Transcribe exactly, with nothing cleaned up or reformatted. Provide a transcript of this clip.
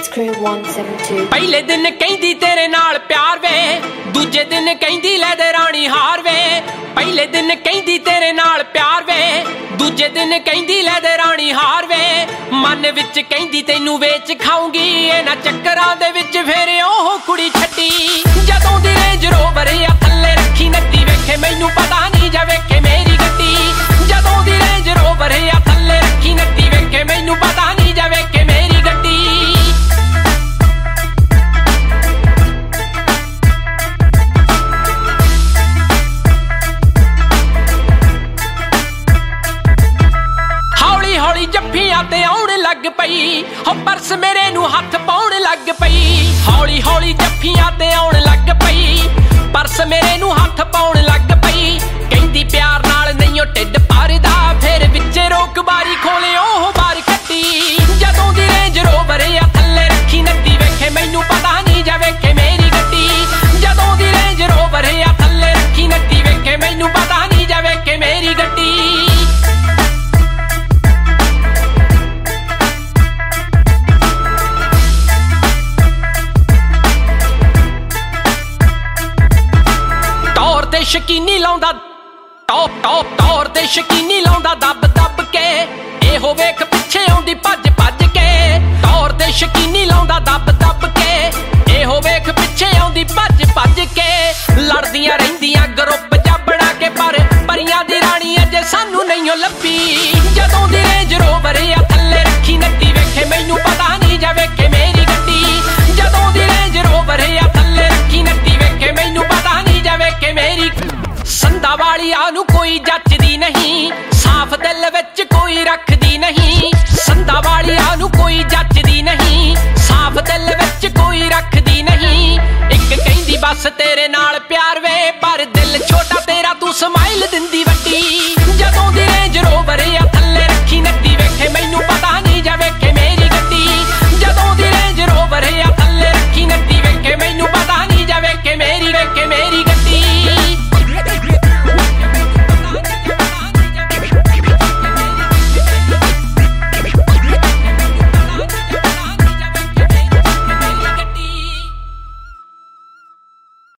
Crew one seven two। ਪਹਿਲੇ ਦਿਨ ਕਹਿੰਦੀ ਤੇਰੇ ਨਾਲ ਪਿਆਰ ਵੇ, ਦੂਜੇ ਦਿਨ ਕਹਿੰਦੀ ਲੈ ਦੇ ਰਾਣੀ ਹਾਰ ਵੇ। ਪਹਿਲੇ ਦਿਨ ਕਹਿੰਦੀ ਤੇਰੇ ਨਾਲ ਪਿਆਰ ਵੇ, ਦੂਜੇ ਦਿਨ ਕਹਿੰਦੀ ਲੈ ਦੇ ਰਾਣੀ ਹਾਰ ਵੇ। ਮਨ ਵਿੱਚ ਕਹਿੰਦੀ ਤੈਨੂੰ ਵੇਚ ਖਾਉਂਗੀ, ਇਹਨਾਂ ਚੱਕਰਾਂ ਦੇ ਵਿੱਚ ਫੇਰ ਉਹ ਕੁੜੀ ਛੱਡੀ। ਜਦੋਂ ਦੀ ਰੇਂਜ ਰੋਵਰ ਆ ਥੱਲੇ ਰੱਖੀ ਨੱਤੀ, ਵੇਖੇ ਮੈਨੂੰ ਪਤਾ ਨਹੀਂ ਜਾ ਵੇਖੇ ਮੇਰੀ ਗੱਡੀ। ਜਦੋਂ ਦੀ ਰੇਂਜ ਰੋਵਰ ਆ ਥੱਲੇ ਰੱਖੀ ਨੱਤੀ, ਵੇਖੇ ਮੈਨੂੰ ਪਤਾ ਨਹੀਂ ਜਾ ਵੇਖੇ ਮੇਰੀ ਗੱਡੀ। ਹੌਲੀ ਜੱਫੀਆਂ ਤੇ ਆਉਣ ਲੱਗ ਪਈ, ਹੋ ਪਰਸ ਮੇਰੇ ਨੂੰ ਹੱਥ ਪਾਉਣ ਲੱਗ ਪਈ। ਹੌਲੀ ਹੌਲੀ ਜੱਫੀਆਂ ਤੇ ਆਉਣ ਲੱਗ ਪਈ, ਪਰਸ ਮੇਰੇ ਨੂੰ ਹੱਥ ਪਾਉਣ ਲੱਗ ਪਈ। ਕਹਿੰਦੀ ਪਿਆਰ ਨਾਲ ਨਹੀਂ ਉਹ ਢਿੱਡ ਭਰਦਾ, ਫੇਰ ਵਿੱਚ ਰੋਕ ਬਾਰੀ ਖੋਲੇ ਉਹ ਬਾਰ ਕੱਢੀ। ਜਦੋਂ ਦੀ ਰੇਂਜ ਰੋਵਰ ਆ ਥੱਲੇ ਰੱਖੀ ਨੱਤੀ, ਵੇਖੇ ਮੈਨੂੰ ਪਤਾ ਨਹੀਂ ਜਾ ਵੇਖੇ ਮੇਰੀ ਗੱਡੀ। ਜਦੋਂ ਦੀ ਰੇਂਜ ਰੋਵਰ ਆ ਥੱਲੇ ਰੱਖੀ ਨੱਤੀ, ਵੇਖੇ ਮੈਨੂੰ ਪਤਾ ਨਹੀਂ ਜਾ ਵੇਖੇ ਮੇਰੀ ਗੱਡੀ। ਸ਼ਕੀਨੀ ਲਾਉਂਦਾ ਟੌਪ ਟੌਪ ਟੌਰ ਤੇ ਸ਼ਕੀਨੀ ਲਾਉਂਦਾ ਦੱਬ ਦੱਬ ਕੇ, ਇਹੋ ਵੇਖ ਪਿੱਛੇ ਆਉਂਦੀ ਭੱਜ ਭੱਜ ਕੇ। ਟੌਰ ਤੇ ਸ਼ਕੀਨੀ ਲਾਉਂਦਾ ਦੱਬ ਦੱਬ ਕੇ, ਇਹੋ ਵੇਖ ਪਿੱਛੇ ਆਉਂਦੀ ਭੱਜ ਭੱਜ ਕੇ। ਲੜਦੀਆਂ ਰਹਿੰਦੀਆਂ ਗਰੁੱਪ ਜਾ ਬਣਾ ਕੇ, ਪਰ ਪਰੀਆਂ ਦੀ ਰਾਣੀ ਅਜੇ ਸਾਨੂੰ ਨਹੀਂ ਲੱਭੀ। ਜਦੋਂ ਦੀ ਰੇਂਜ ਰੋਵਰ ਆ ਥੱਲੇ ਰੱਖੀ ਨੱਤੀ, ਵੇਖੇ ਮੈਨੂੰ